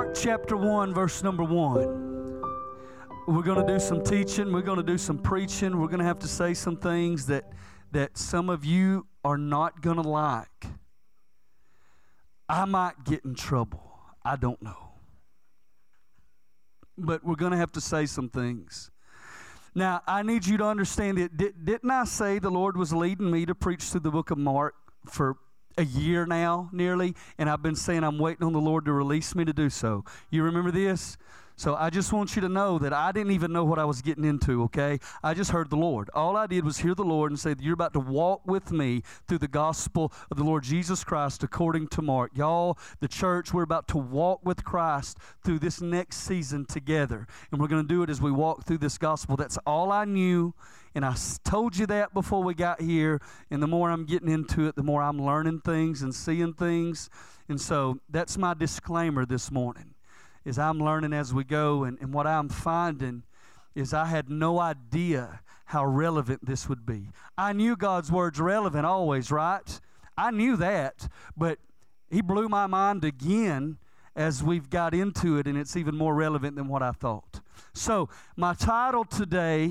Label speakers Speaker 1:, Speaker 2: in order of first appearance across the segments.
Speaker 1: Mark chapter 1, verse number 1. We're going to do some teaching. We're going to do some preaching. We're going to have to say some things that some of you are not going to like. I might get in trouble. I don't know. But we're going to have to say some things. Now, I need you to understand it. Didn't I say the Lord was leading me to preach through the book of Mark for a year now, nearly? And I've been saying I'm waiting on the Lord to release me to do so. You remember this? So I just want you to know that I didn't even know what I was getting into, okay? I just heard the Lord. All I did was hear the Lord and say that you're about to walk with me through the gospel of the Lord Jesus Christ according to Mark. Y'all, the church, we're about to walk with Christ through this next season together. And we're going to do it as we walk through this gospel. That's all I knew. And I told you that before we got here. And the more I'm getting into it, the more I'm learning things and seeing things. And so that's my disclaimer this morning. Is I'm learning as we go, and what I'm finding is I had no idea how relevant this would be. I knew God's Word's relevant always, right? I knew that, but He blew my mind again as we've got into it, and it's even more relevant than what I thought. So, my title today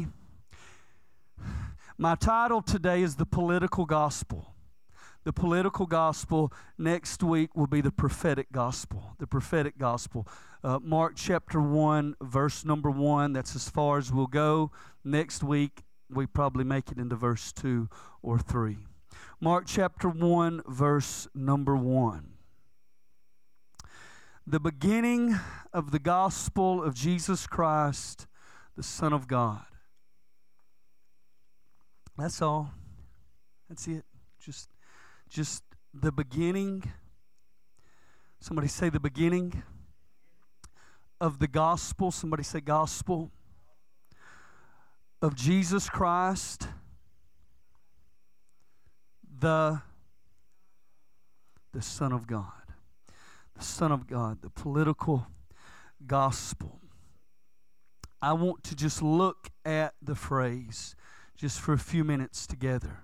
Speaker 1: is The Political Gospel. The political gospel. Next week will be the prophetic gospel. The prophetic gospel. Mark chapter 1, verse number 1. That's as far as we'll go. Next week, we probably make it into verse 2 or 3. Mark chapter 1, verse number 1. The beginning of the gospel of Jesus Christ, the Son of God. That's all. That's it. Just the beginning. Somebody say the beginning of the gospel. Somebody say gospel of Jesus Christ, the Son of God. The Son of God, the political gospel. I want to just look at the phrase just for a few minutes together.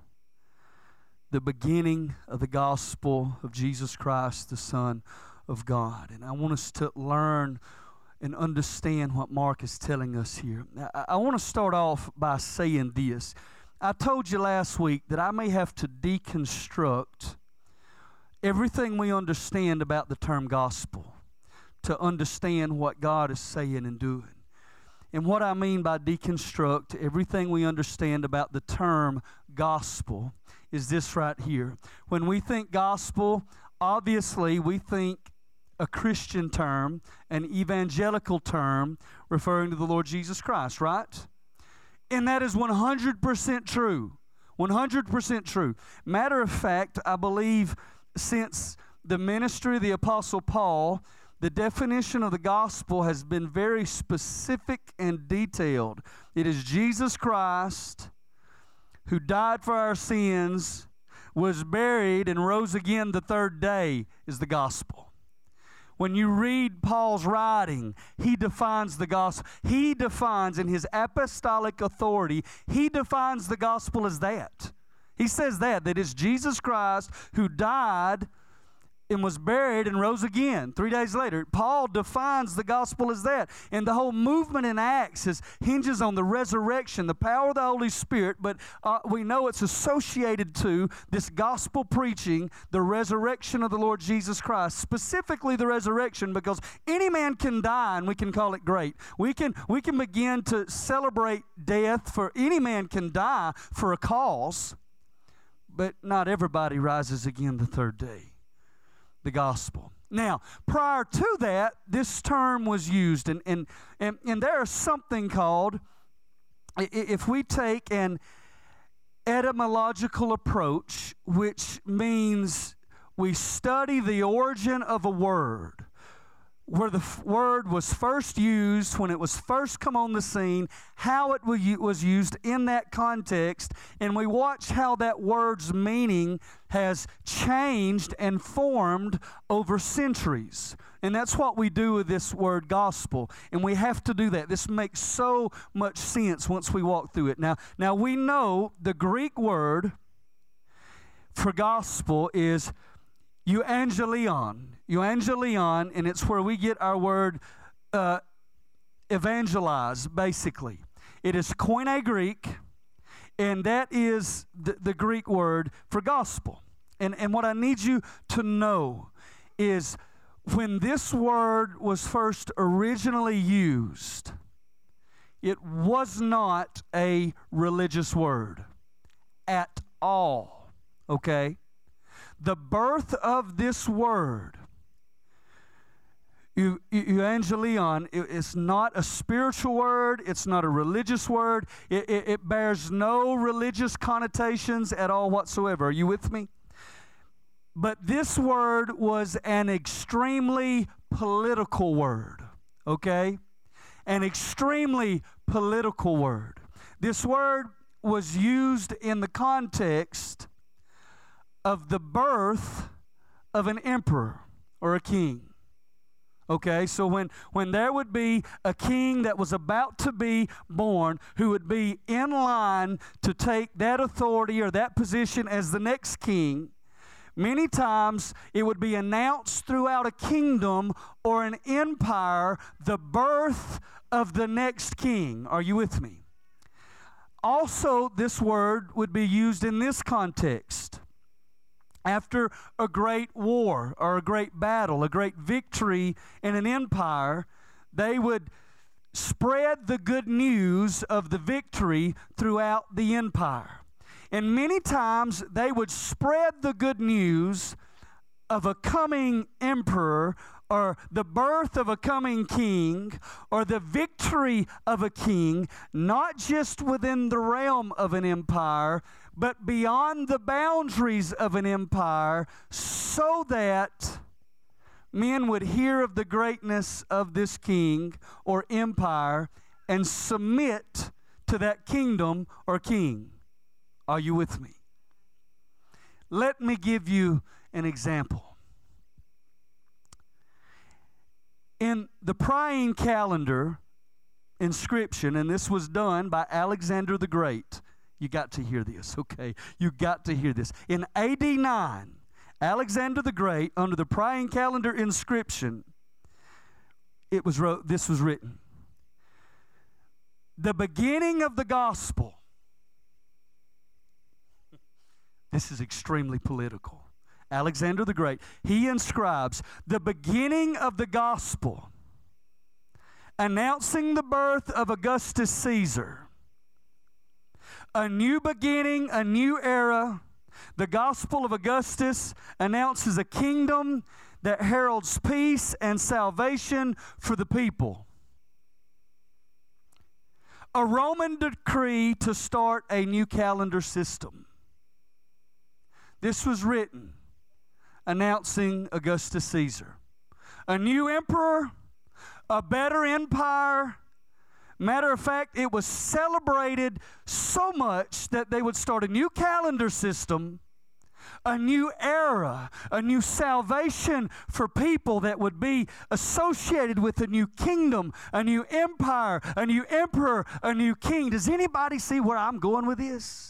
Speaker 1: The beginning of the gospel of Jesus Christ, the Son of God. And I want us to learn and understand what Mark is telling us here. Now, I want to start off by saying this. I told you last week that I may have to deconstruct everything we understand about the term gospel to understand what God is saying and doing. And what I mean by deconstruct everything we understand about the term gospel is this right here. When we think gospel, obviously we think a Christian term, an evangelical term referring to the Lord Jesus Christ, right? And that is 100% true. 100% true. Matter of fact, I believe since the ministry of the Apostle Paul, the definition of the gospel has been very specific and detailed. It is Jesus Christ who died for our sins, was buried, and rose again the third day is the gospel. When you read Paul's writing, he defines the gospel. He defines in his apostolic authority, he defines the gospel as that. He says that it's Jesus Christ who died and was buried and rose again 3 days later. Paul defines the gospel as that. And the whole movement in Acts hinges on the resurrection, the power of the Holy Spirit, but we know it's associated to this gospel preaching, the resurrection of the Lord Jesus Christ, specifically the resurrection, because any man can die and we can call it great. We can begin to celebrate death, for any man can die for a cause, but not everybody rises again the third day. The gospel. Now, prior to that, this term was used, and there is something called, if we take an etymological approach, which means we study the origin of a word, where the word was first used, when it was first come on the scene, how it was used in that context, and we watch how that word's meaning has changed and formed over centuries. And that's what we do with this word gospel, and we have to do that. This makes so much sense once we walk through it. Now we know the Greek word for gospel is euangelion. Euangelion, and it's where we get our word evangelize, basically. It is Koine Greek, and that is the Greek word for gospel. And what I need you to know is when this word was first originally used, it was not a religious word at all, okay? The birth of this word, euangelion, it's not a spiritual word. It's not a religious word. It bears no religious connotations at all whatsoever. Are you with me? But this word was an extremely political word, okay? An extremely political word. This word was used in the context of the birth of an emperor or a king. Okay, so when there would be a king that was about to be born who would be in line to take that authority or that position as the next king, many times it would be announced throughout a kingdom or an empire the birth of the next king. Are you with me? Also, this word would be used in this context. After a great war or a great battle, a great victory in an empire, they would spread the good news of the victory throughout the empire. And many times they would spread the good news of a coming emperor or the birth of a coming king or the victory of a king, not just within the realm of an empire, but beyond the boundaries of an empire, so that men would hear of the greatness of this king or empire and submit to that kingdom or king. Are you with me? Let me give you an example. In the Priene calendar inscription, and this was done by Alexander the Great. You got to hear this, okay? You got to hear this. In AD 9, Alexander the Great, under the Priene calendar inscription, this was written. The beginning of the gospel. This is extremely political. Alexander the Great, he inscribes the beginning of the gospel, announcing the birth of Augustus Caesar. A new beginning, a new era. The gospel of Augustus announces a kingdom that heralds peace and salvation for the people. A Roman decree to start a new calendar system. This was written announcing Augustus Caesar. A new emperor, a better empire. Matter of fact, it was celebrated so much that they would start a new calendar system, a new era, a new salvation for people that would be associated with a new kingdom, a new empire, a new emperor, a new king. Does anybody see where I'm going with this?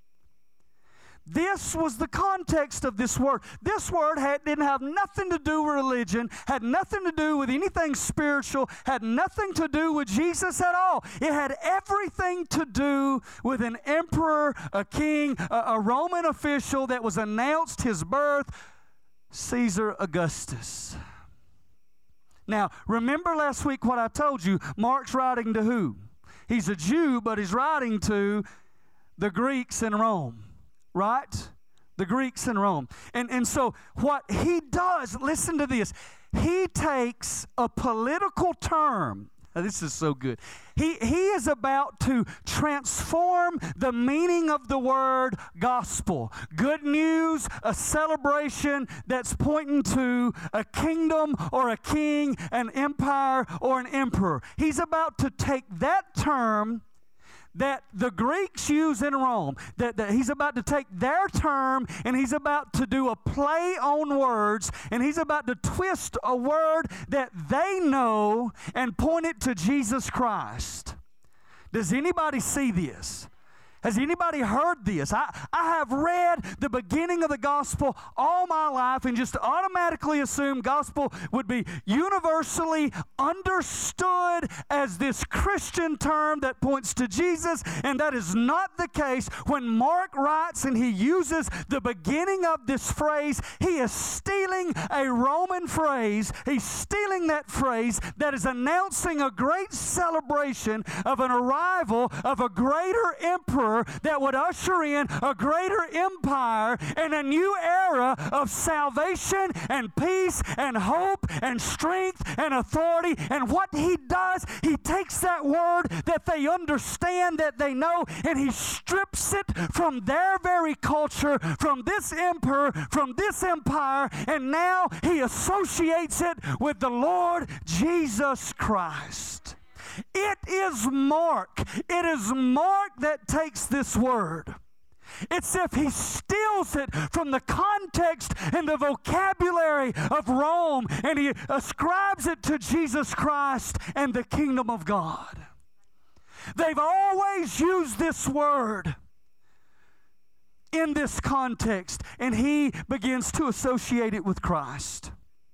Speaker 1: This was the context of this word. This word didn't have nothing to do with religion, had nothing to do with anything spiritual, had nothing to do with Jesus at all. It had everything to do with an emperor, a king, a Roman official that was announced his birth, Caesar Augustus. Now, remember last week what I told you. Mark's writing to who? He's a Jew, but he's writing to the Greeks in Rome. Right? The Greeks in Rome. And so what he does, listen to this. He takes a political term. Now, this is so good. He is about to transform the meaning of the word gospel. Good news, a celebration that's pointing to a kingdom or a king, an empire or an emperor. He's about to take that term that the Greeks use in Rome, that he's about to take their term and he's about to do a play on words, and he's about to twist a word that they know and point it to Jesus Christ. Does anybody see this? Has anybody heard this? I have read the beginning of the gospel all my life and just automatically assumed gospel would be universally understood as this Christian term that points to Jesus, and that is not the case. When Mark writes and he uses the beginning of this phrase, he is stealing a Roman phrase. He's stealing that phrase that is announcing a great celebration of an arrival of a greater emperor that would usher in a greater empire and a new era of salvation and peace and hope and strength and authority. And what he does, he takes that word that they understand, that they know, and he strips it from their very culture, from this emperor, from this empire, and now he associates it with the Lord Jesus Christ. It is Mark. It is Mark that takes this word. It's if he steals it from the context and the vocabulary of Rome and he ascribes it to Jesus Christ and the kingdom of God. They've always used this word in this context, and he begins to associate it with Christ.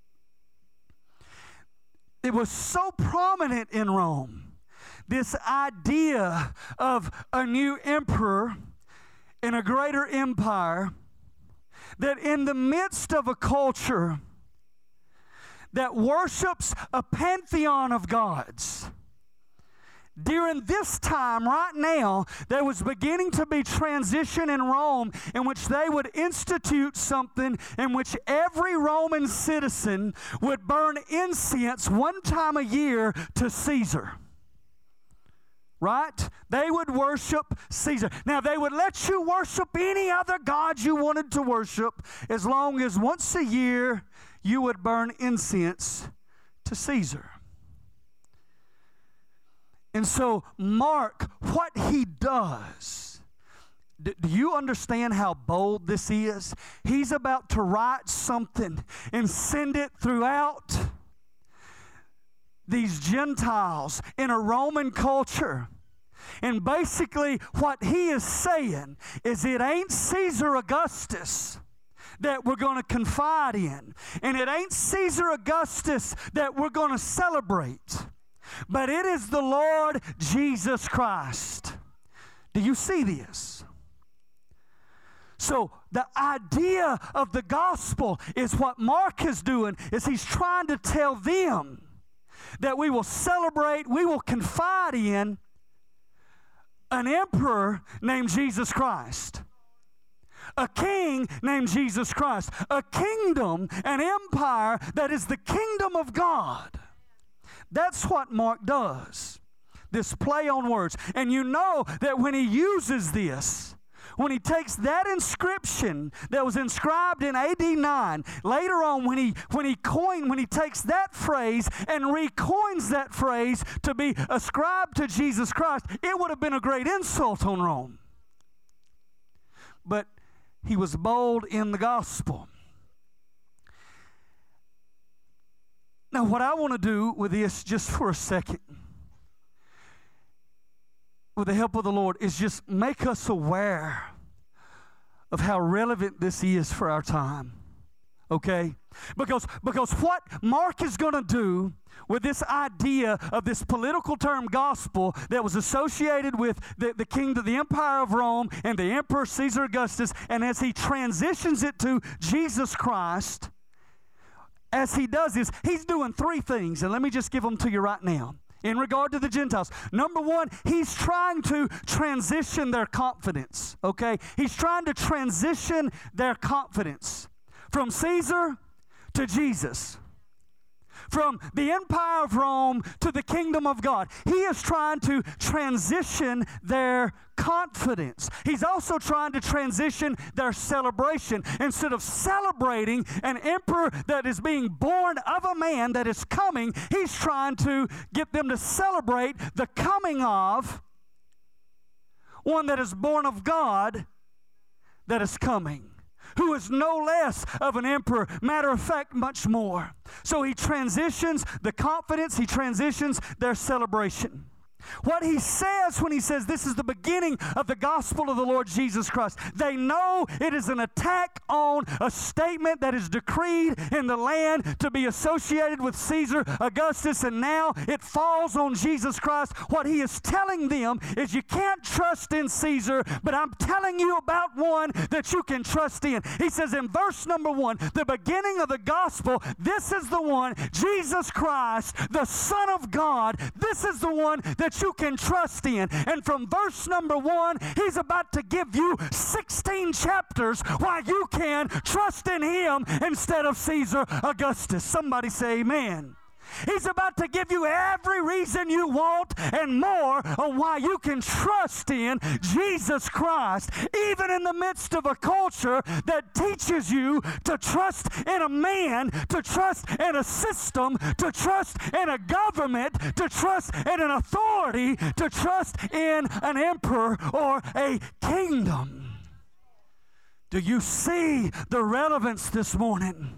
Speaker 1: It was so prominent in Rome, this idea of a new emperor in a greater empire, that in the midst of a culture that worships a pantheon of gods, during this time, right now, there was beginning to be transition in Rome in which they would institute something in which every Roman citizen would burn incense one time a year to Caesar. Right? They would worship Caesar. Now, they would let you worship any other god you wanted to worship as long as once a year you would burn incense to Caesar. And so, Mark, what he does, do you understand how bold this is? He's about to write something and send it throughout these Gentiles in a Roman culture. And basically, what he is saying is it ain't Caesar Augustus that we're going to confide in. And it ain't Caesar Augustus that we're going to celebrate. But it is the Lord Jesus Christ. Do you see this? So the idea of the gospel is what Mark is doing, is he's trying to tell them that we will celebrate, we will confide in an emperor named Jesus Christ. A king named Jesus Christ. A kingdom, an empire that is the kingdom of God. That's what Mark does, this play on words. And you know that when he uses this, when he takes that inscription that was inscribed in AD 9, later on when he takes that phrase and recoins that phrase to be ascribed to Jesus Christ, it would have been a great insult on Rome. But he was bold in the gospel. Now, what I want to do with this just for a second, with the help of the Lord, is just make us aware of how relevant this is for our time. Okay? Because what Mark is going to do with this idea of this political term gospel that was associated with the kingdom, the empire of Rome and the emperor Caesar Augustus, and as he transitions it to Jesus Christ, as he does this, he's doing three things, and let me just give them to you right now. In regard to the Gentiles, number one, he's trying to transition their confidence, okay? He's trying to transition their confidence from Caesar to Jesus, from the empire of Rome to the kingdom of God. He is trying to transition their confidence. He's also trying to transition their celebration. Instead of celebrating an emperor that is being born of a man that is coming, he's trying to get them to celebrate the coming of one that is born of God that is coming, who is no less of an emperor, matter of fact, much more. So he transitions the confidence, he transitions their celebration. What he says when he says this is the beginning of the gospel of the Lord Jesus Christ, they know it is an attack on a statement that is decreed in the land to be associated with Caesar Augustus, and now it falls on Jesus Christ. What he is telling them is you can't trust in Caesar, but I'm telling you about one that you can trust in. He says in verse number 1, the beginning of the gospel, this is the one, Jesus Christ, the Son of God. This is the one that you can trust in. And from verse number 1, he's about to give you 16 chapters why you can trust in him instead of Caesar Augustus. Somebody say amen. He's about to give you every reason you want and more on why you can trust in Jesus Christ, even in the midst of a culture that teaches you to trust in a man, to trust in a system, to trust in a government, to trust in an authority, to trust in an emperor or a kingdom. Do you see the relevance this morning?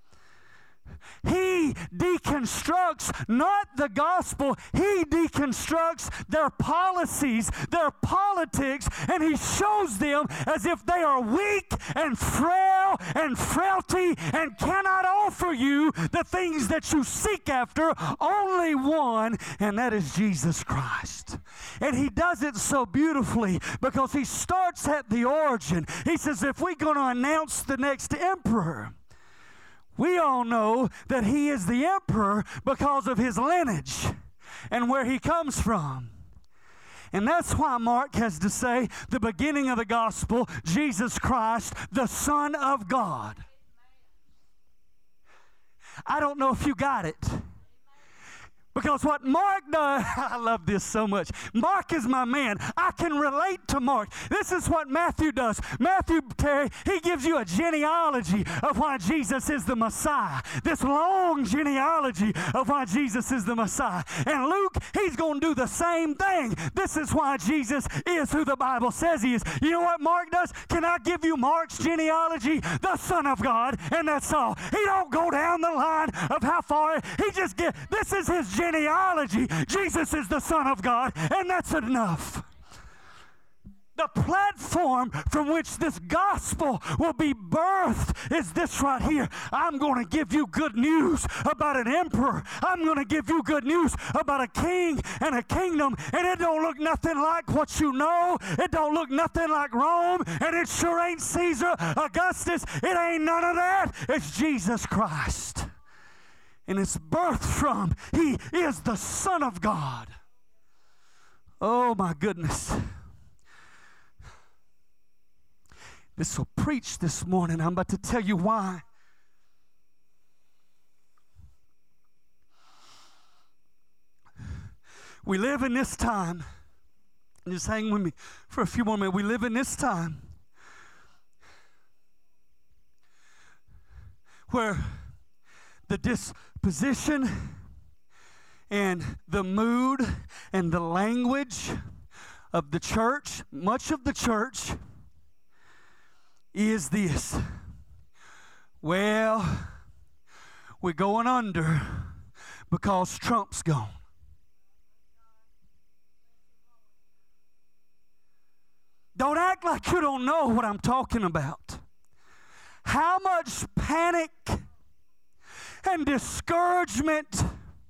Speaker 1: He deconstructs not the gospel, he deconstructs their policies, their politics, and he shows them as if they are weak and frail and frailty and cannot offer you the things that you seek after. Only one, and that is Jesus Christ. And he does it so beautifully because he starts at the origin. He says, if we're going to announce the next emperor, we all know that he is the emperor because of his lineage and where he comes from. And that's why Mark has to say, the beginning of the gospel, Jesus Christ, the Son of God. I don't know if you got it. Because what Mark does, I love this so much. Mark is my man. I can relate to Mark. This is what Matthew does. Matthew, Terry, he gives you a genealogy of why Jesus is the Messiah. This long genealogy of why Jesus is the Messiah. And Luke, he's going to do the same thing. This is why Jesus is who the Bible says he is. You know what Mark does? Can I give you Mark's genealogy? The Son of God, and that's all. He don't go down the line of how far. He just gets, this is his genealogy. Jesus is the Son of God, and that's enough. The platform from which this gospel will be birthed is this right here. I'm going to give you good news about an emperor. I'm going to give you good news about a king and a kingdom, and it don't look nothing like what you know. It don't look nothing like Rome, and it sure ain't Caesar Augustus. It ain't none of that. It's Jesus Christ. And it's birthed from, he is the Son of God. Oh my goodness. This will preach this morning. I'm about to tell you why. We live in this time, just hang with me for a few more minutes. We live in this time where the disposition and the mood and the language of the church, much of the church, is this. Well, we're going under because Trump's gone. Don't act like you don't know what I'm talking about. How much panic and discouragement,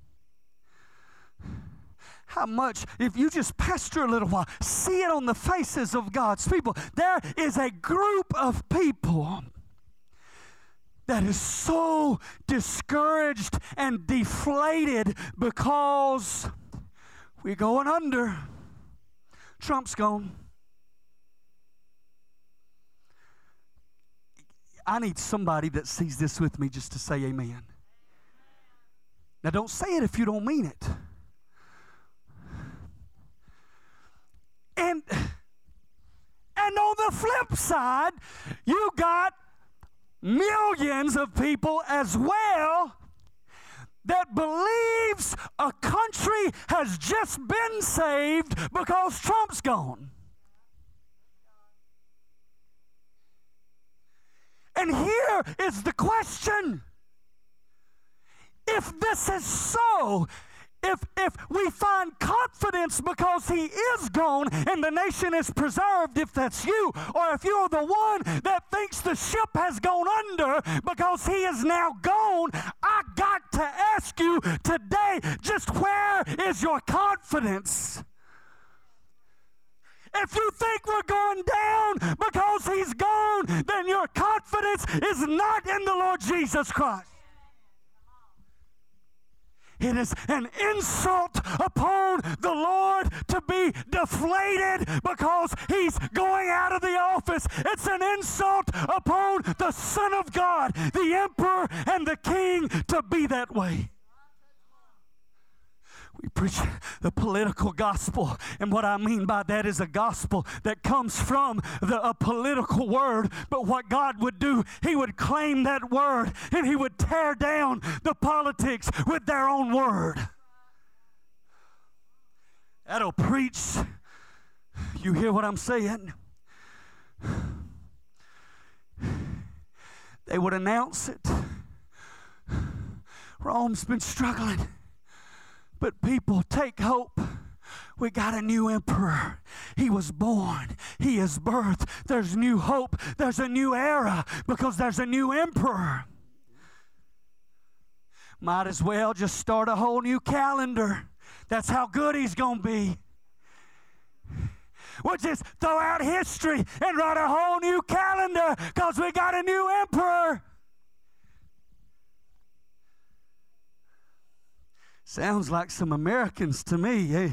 Speaker 1: how much, if you just pastor a little while, see it on the faces of God's people. There is a group of people that is so discouraged and deflated because we're going under. Trump's gone. I need somebody that sees this with me just to say amen. Now, don't say it if you don't mean it. And on the flip side, you got millions of people as well that believes a country has just been saved because Trump's gone. And here is the question. If this is so, if we find confidence because he is gone and the nation is preserved, if that's you, or if you're the one that thinks the ship has gone under because he is now gone, I got to ask you today, just where is your confidence? If you think we're going down because he's gone, then your confidence is not in the Lord Jesus Christ. It is an insult upon the Lord to be deflated because he's going out of the office. It's an insult upon the Son of God, the Emperor and the King, to be that way. We preach the political gospel, and what I mean by that is a gospel that comes from a political word. But what God would do, he would claim that word and he would tear down the politics with their own word. That'll preach. You hear what I'm saying? They would announce it. Rome's been struggling. But people, take hope. We got a new emperor. He was born. He is birthed. There's new hope. There's a new era because there's a new emperor. Might as well just start a whole new calendar. That's how good he's going to be. We'll just throw out history and write a whole new calendar because we got a new emperor. Sounds like some Americans to me.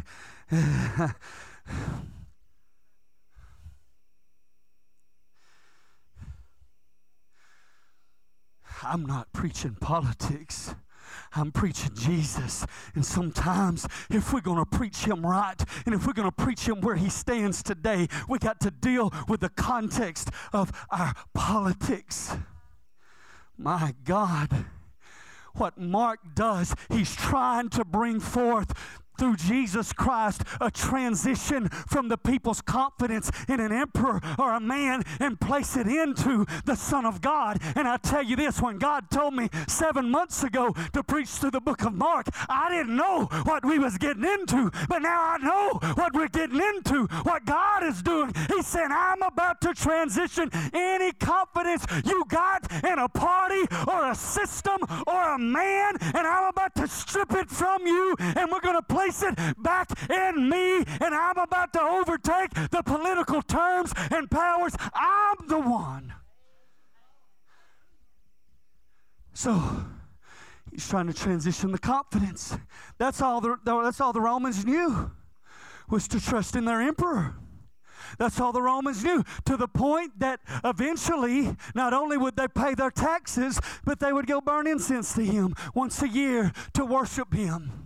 Speaker 1: I'm not preaching politics. I'm preaching Jesus. And sometimes if we're going to preach him right, and if we're going to preach him where he stands today, we got to deal with the context of our politics. My God. What Mark does, he's trying to bring forth through Jesus Christ a transition from the people's confidence in an emperor or a man and place it into the Son of God. And I tell you this, when God told me 7 months ago to preach through the book of Mark, I didn't know what we was getting into, but now I know what we're getting into, what God is doing. He said, I'm about to transition any confidence you got in a party or a system or a man, and I'm about to strip it from you, and we're going to place it back in me, and I'm about to overtake the political terms and powers. I'm the one. So he's trying to transition the confidence. That's all the Romans knew, was to trust in their emperor. That's all the Romans knew, to the point that eventually not only would they pay their taxes, but they would go burn incense to him once a year to worship him.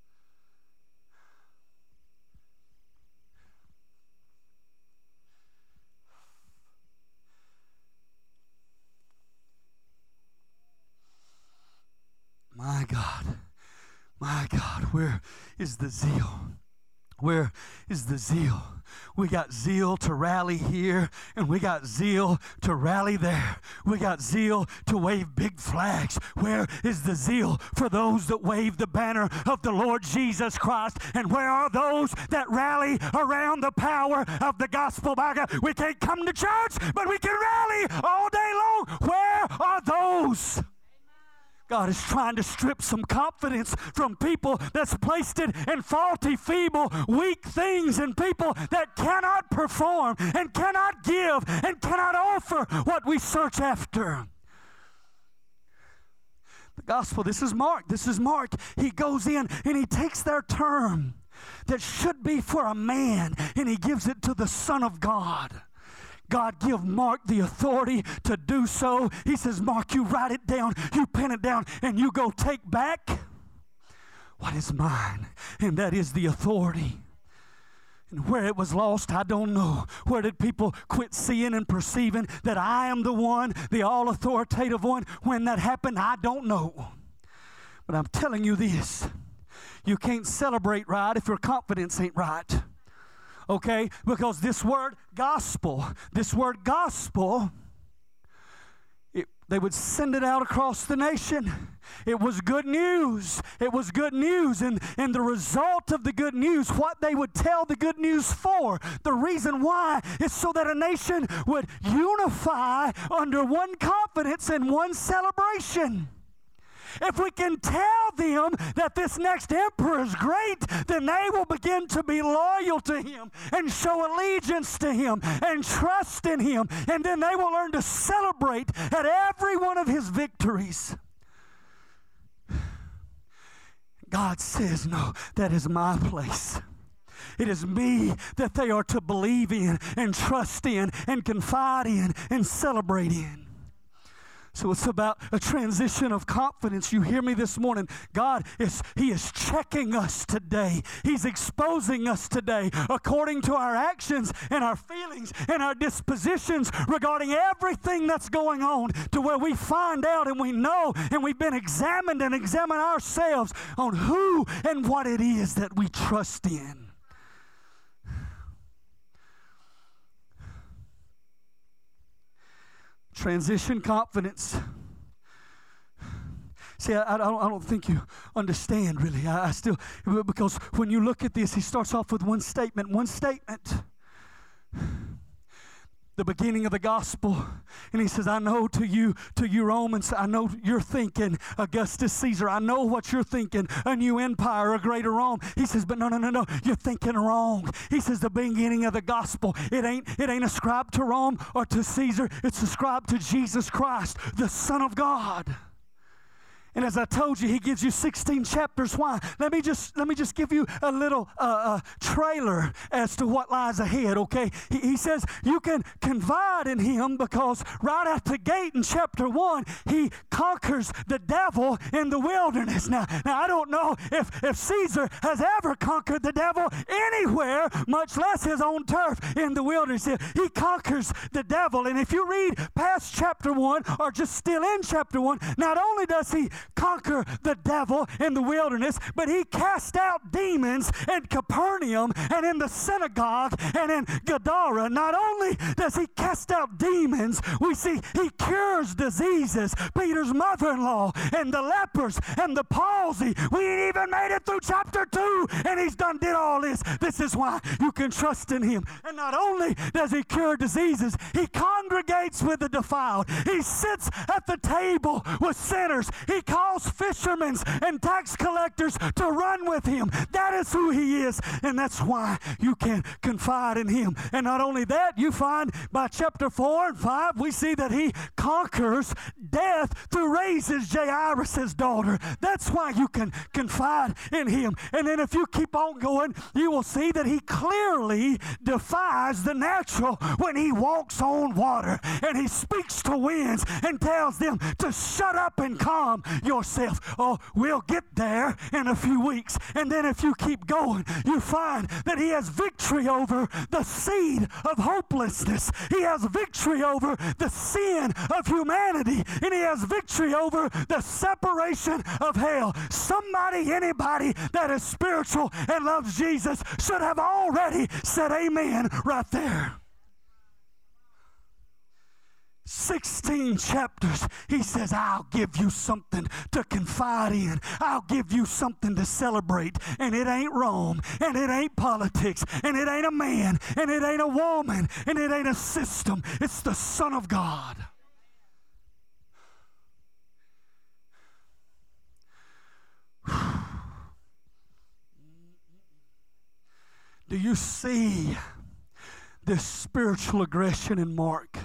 Speaker 1: My God, where is the zeal? Where is the zeal? We got zeal to rally here, and we got zeal to rally there. We got zeal to wave big flags. Where is the zeal for those that wave the banner of the Lord Jesus Christ? And where are those that rally around the power of the gospel? My God, we can't come to church, but we can rally all day long. Where are those? God is trying to strip some confidence from people that's placed it in faulty, feeble, weak things, and people that cannot perform and cannot give and cannot offer what we search after. The gospel, this is Mark. He goes in and he takes their term that should be for a man, and he gives it to the Son of God. God give Mark the authority to do so. He says, Mark, you write it down, you pen it down, and you go take back what is mine. And that is the authority. And where it was lost, I don't know. Where did people quit seeing and perceiving that I am the one, the all-authoritative one? When that happened, I don't know. But I'm telling you this, you can't celebrate right if your confidence ain't right. Okay? Because this word gospel, They would send it out across the nation. It was good news. It was good news. And the result of the good news, what they would tell the good news for, the reason why is so that a nation would unify under one confidence and one celebration. If we can tell them that this next emperor is great, then they will begin to be loyal to him and show allegiance to him and trust in him. And then they will learn to celebrate at every one of his victories. God says, no, that is my place. It is me that they are to believe in and trust in and confide in and celebrate in. So it's about a transition of confidence. You hear me this morning. He is checking us today. He's exposing us today according to our actions and our feelings and our dispositions regarding everything that's going on, to where we find out and we know and we've been examined and examine ourselves on who and what it is that we trust in. Transition confidence. See, I don't think you understand really. I still, because when you look at this, he starts off with one statement. The beginning of the gospel. And he says, I know to you Romans, I know you're thinking Augustus Caesar. I know what you're thinking, a new empire, a greater Rome. He says, but no, you're thinking wrong. He says the beginning of the gospel, it ain't ascribed to Rome or to Caesar. It's ascribed to Jesus Christ, the Son of God. And as I told you, he gives you 16 chapters. Why? Let me just give you a little trailer as to what lies ahead, okay? He says you can confide in him because right at the gate in chapter 1, he conquers the devil in the wilderness. Now I don't know if Caesar has ever conquered the devil anywhere, much less his own turf in the wilderness. He conquers the devil. And if you read past chapter 1 or just still in chapter 1, not only does he conquer the devil in the wilderness, but he cast out demons in Capernaum and in the synagogue and in Gadara. Not only does he cast out demons, we see he cures diseases. Peter's mother-in-law and the lepers and the palsy. We ain't even made it through chapter 2 and he's did all this. This is why you can trust in him. And not only does he cure diseases, he congregates with the defiled. He sits at the table with sinners. He calls fishermen and tax collectors to run with him. That is who he is, and that's why you can confide in him. And not only that, you find by chapter 4 and 5, we see that he conquers death through raises Jairus' daughter. That's why you can confide in him. And then if you keep on going, you will see that he clearly defies the natural when he walks on water and he speaks to winds and tells them to shut up and calm yourself. Oh, we'll get there in a few weeks. And then if you keep going, you find that he has victory over the seed of hopelessness. He has victory over the sin of humanity. And he has victory over the separation of hell. Somebody, anybody that is spiritual and loves Jesus should have already said amen right there. 16 chapters, he says, I'll give you something to confide in. I'll give you something to celebrate. And it ain't Rome, and it ain't politics, and it ain't a man, and it ain't a woman, and it ain't a system. It's the Son of God. Do you see this spiritual aggression in Mark?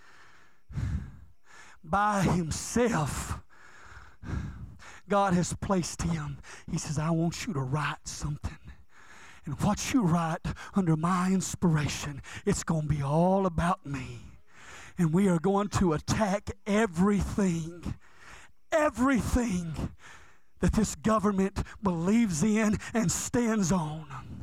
Speaker 1: By himself, God has placed him. He says, I want you to write something. And what you write under my inspiration, it's going to be all about me. And we are going to attack everything that this government believes in and stands on.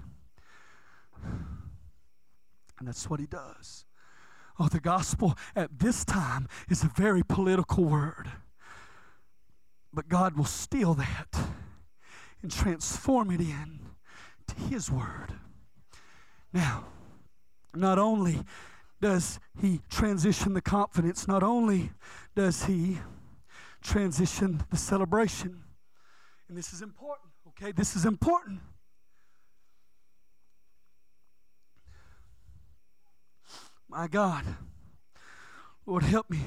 Speaker 1: And that's what he does. Oh, the gospel at this time is a very political word. But God will steal that and transform it into his word. Now, not only does he transition the confidence, not only does he transition the celebration. And this is important, okay? This is important. My God, Lord, help me.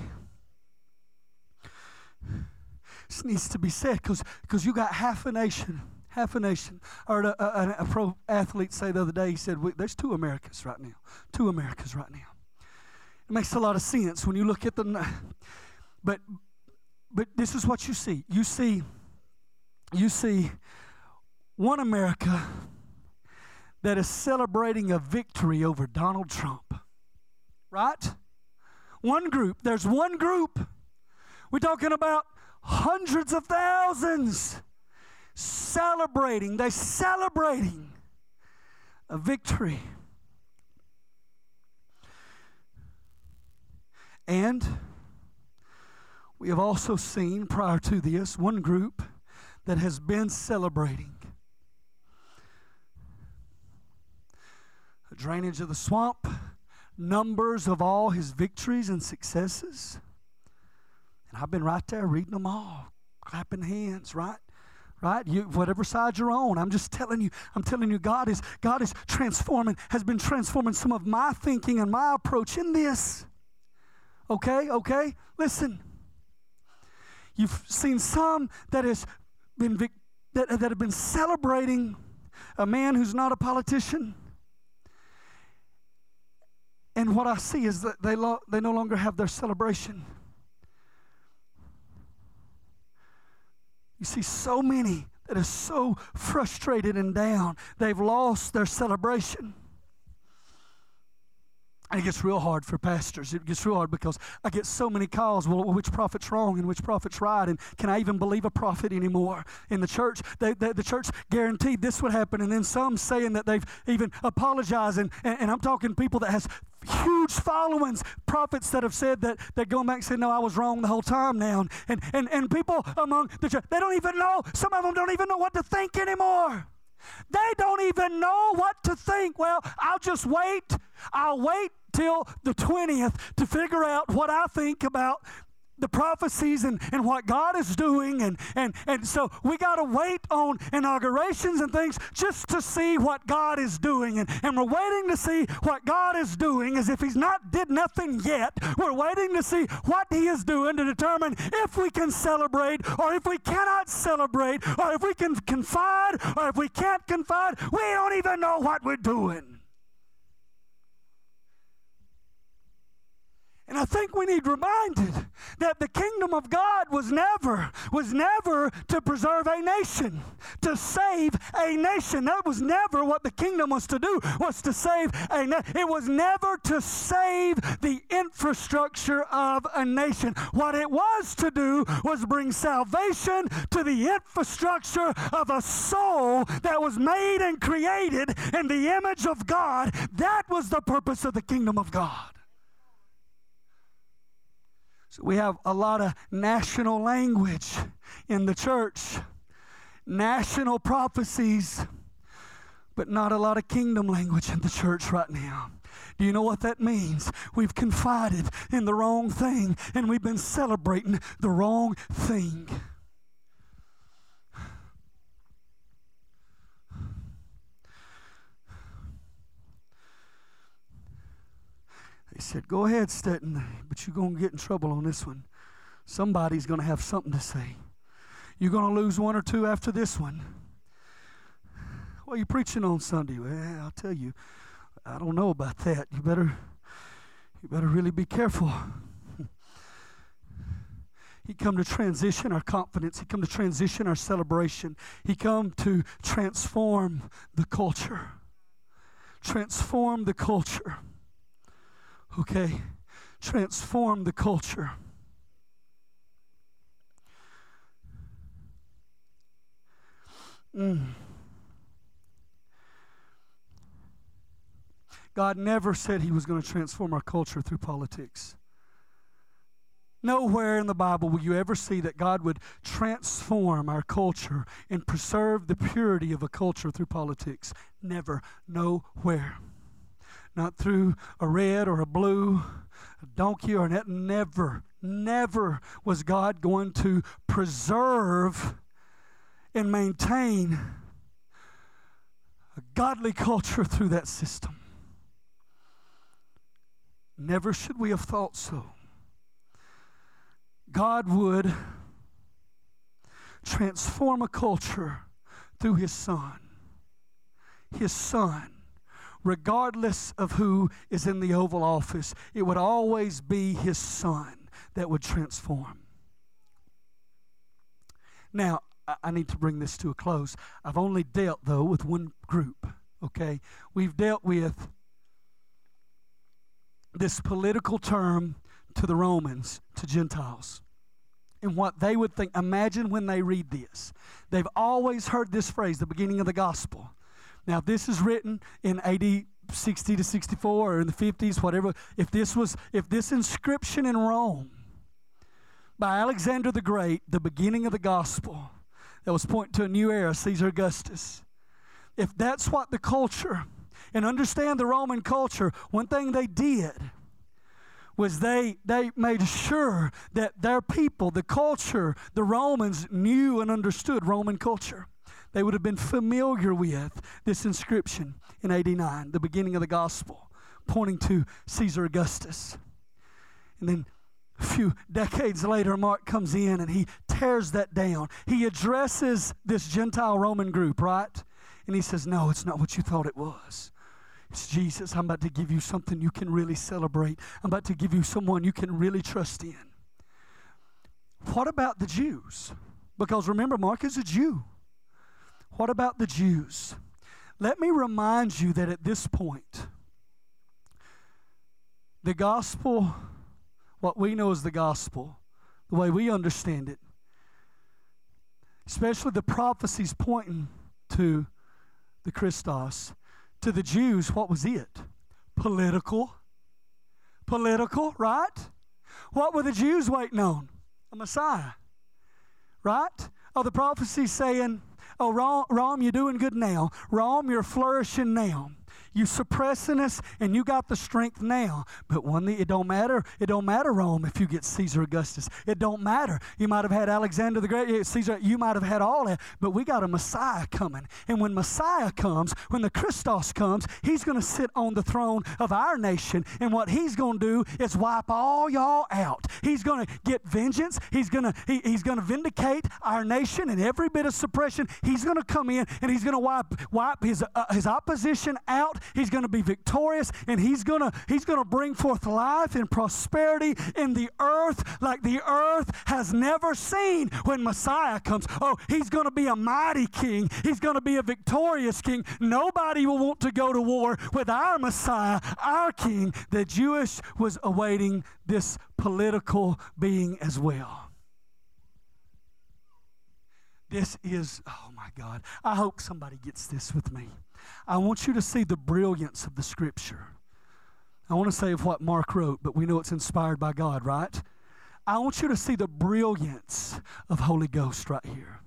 Speaker 1: This needs to be said because you got half a nation. I heard a pro athlete say the other day, he said, there's two Americas right now. Two Americas right now. It makes a lot of sense when you look at the... But this is what you see. You see one America that is celebrating a victory over Donald Trump. Right? One group. There's one group. We're talking about hundreds of thousands celebrating. They're celebrating a victory. And we have also seen prior to this one group that has been celebrating a drainage of the swamp, numbers of all his victories and successes. And I've been right there reading them all, clapping hands, right? You, whatever side you're on, I'm telling you, God is transforming, has been transforming some of my thinking and my approach in this. Okay? Listen. You've seen some that have been celebrating a man who's not a politician. And what I see is that they no longer have their celebration. You see so many that are so frustrated and down, they've lost their celebration. And it gets real hard for pastors. It gets real hard because I get so many calls, well, which prophet's wrong and which prophet's right, and can I even believe a prophet anymore? In the church, the church guaranteed this would happen, and then some saying that they've even apologized, and I'm talking people that has huge followings, prophets that have said that they're going back and said, no, I was wrong the whole time now. And people among the church, they don't even know, some of them don't even know what to think anymore. They don't even know what to think. Well, I'll wait till the 20th to figure out what I think about the prophecies and what God is doing. And so we got to wait on inaugurations and things just to see what God is doing. And we're waiting to see what God is doing as if he's not did nothing yet. We're waiting to see what he is doing to determine if we can celebrate or if we cannot celebrate or if we can confide or if we can't confide. We don't even know what we're doing. And I think we need reminded that the kingdom of God was never to preserve a nation, to save a nation. That was never what the kingdom was to do, was to save a nation. It was never to save the infrastructure of a nation. What it was to do was bring salvation to the infrastructure of a soul that was made and created in the image of God. That was the purpose of the kingdom of God. So we have a lot of national language in the church, national prophecies, but not a lot of kingdom language in the church right now. Do you know what that means? We've confided in the wrong thing, and we've been celebrating the wrong thing. He said, go ahead, Stetton, but you're going to get in trouble on this one. Somebody's going to have something to say. You're going to lose one or two after this one. What are you preaching on Sunday? Well, I'll tell you, I don't know about that. You better really be careful. He come to transition our confidence. He come to transition our celebration. He come to transform the culture. Transform the culture. Okay, transform the culture. God never said he was going to transform our culture through politics. Nowhere in the Bible will you ever see that God would transform our culture and preserve the purity of a culture through politics. Never. Nowhere. not through a red or a blue, a donkey or that. Never was God going to preserve and maintain a godly culture through that system. Never should we have thought so. God would transform a culture through His Son. His Son. Regardless of who is in the Oval Office, it would always be His Son that would transform. Now, I need to bring this to a close. I've only dealt, though, with one group, okay? We've dealt with this political term to the Romans, to Gentiles, and what they would think. Imagine when they read this. They've always heard this phrase, the beginning of the gospel. Now, this is written in AD 60 to 64 or in the 50s, whatever. If this inscription in Rome by Alexander the Great, the beginning of the gospel, that was pointing to a new era, Caesar Augustus, if that's what the culture, and understand the Roman culture, one thing they did was they made sure that their people, the culture, the Romans knew and understood Roman culture. They would have been familiar with this inscription in 89, the beginning of the gospel, pointing to Caesar Augustus. And then a few decades later, Mark comes in and he tears that down. He addresses this Gentile Roman group, right? And he says, no, it's not what you thought it was. It's Jesus. I'm about to give you something you can really celebrate. I'm about to give you someone you can really trust in. What about the Jews? Because remember, Mark is a Jew. What about the Jews? Let me remind you that at this point, the gospel, what we know as the gospel, the way we understand it, especially the prophecies pointing to the Christos, to the Jews, what was it? Political, right? What were the Jews waiting on? A Messiah, right? Oh, the prophecies saying, oh, Rome, you're doing good now. Rome, you're flourishing now. You suppressing us, and you got the strength now. But one thing, it don't matter. It don't matter, Rome, if you get Caesar Augustus. It don't matter. You might have had Alexander the Great, Caesar. You might have had all that. But we got a Messiah coming. And when Messiah comes, when the Christos comes, He's going to sit on the throne of our nation. And what He's going to do is wipe all y'all out. He's going to get vengeance. He's going to vindicate our nation and every bit of suppression. He's going to come in and He's going to wipe his opposition out. He's going to be victorious, and he's going to bring forth life and prosperity in the earth like the earth has never seen when Messiah comes. Oh, He's going to be a mighty king. He's going to be a victorious king. Nobody will want to go to war with our Messiah, our king. The Jewish was awaiting this political being as well. This is, oh my God, I hope somebody gets this with me. I want you to see the brilliance of the Scripture. I want to say of what Mark wrote, but we know it's inspired by God, right? I want you to see the brilliance of Holy Ghost right here.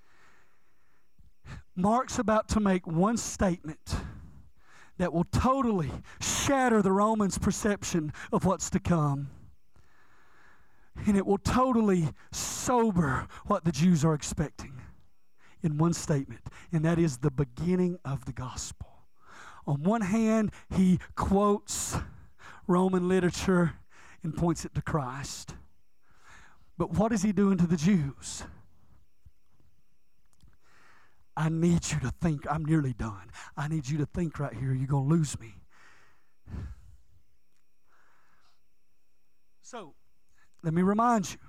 Speaker 1: Mark's about to make one statement that will totally shatter the Romans' perception of what's to come. And it will totally sober what the Jews are expecting in one statement, and that is the beginning of the gospel. On one hand, he quotes Roman literature and points it to Christ. But what is he doing to the Jews? I need you to think. I'm nearly done. I need you to think right here. You're going to lose me. So, let me remind you.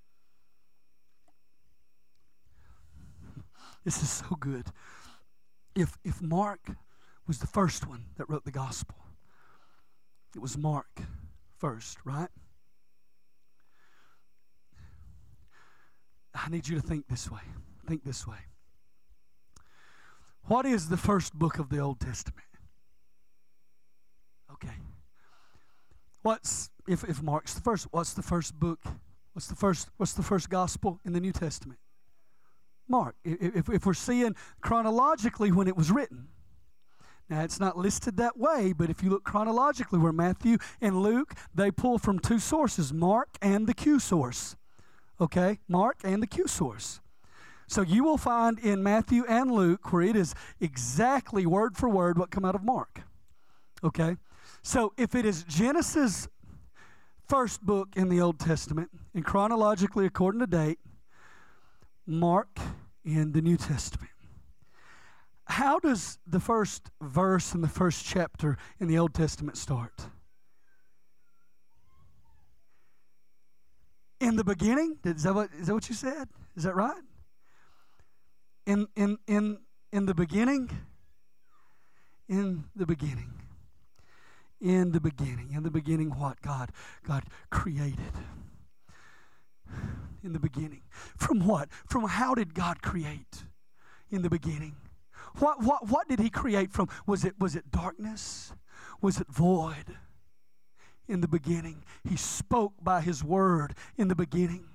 Speaker 1: This is so good. If Mark was the first one that wrote the gospel, it was Mark first, right? I need you to think this way. Think this way. What is the first book of the Old Testament? Okay. If Mark's the first, what's the first book? What's the first gospel in the New Testament? Mark. If we're seeing chronologically when it was written. Now, it's not listed that way, but if you look chronologically, where Matthew and Luke, they pull from two sources, Mark and the Q source. Okay? Mark and the Q source. So you will find in Matthew and Luke where it is exactly word for word what come out of Mark. Okay? So if it is Genesis, first book in the Old Testament, and chronologically according to date, Mark in the New Testament. How does the first verse in the first chapter in the Old Testament start? In the beginning? Is that what you said? Is that right? In the beginning? In the beginning. In the beginning. In the beginning what? God created. In the beginning. From what? From how did God create in the beginning? What did he create from? Was it darkness? Was it void? In the beginning. He spoke by his word in the beginning.